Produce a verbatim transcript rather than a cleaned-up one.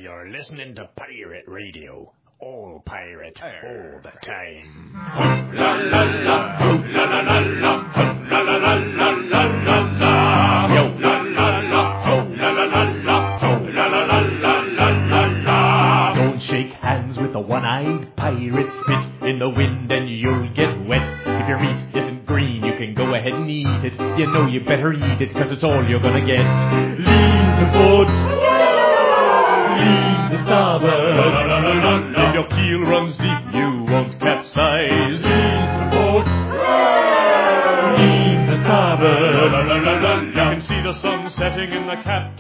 You're listening to Pirate Radio. All pirate, all the time. La la la, ho la la la la, ho la la la la la la la. Yo la la la, ho la la la la, ho la la la la la la la. Don't shake hands with the one-eyed pirate. Spit in the wind and you'll get wet. If your meat isn't green, you can go ahead and eat it. You know you better eat it, cause it's all you're gonna get. Lean to port, lean to starboard. If your keel runs deep, you won't capsize. Lean to port, lean to starboard. You can see the sun setting in the cap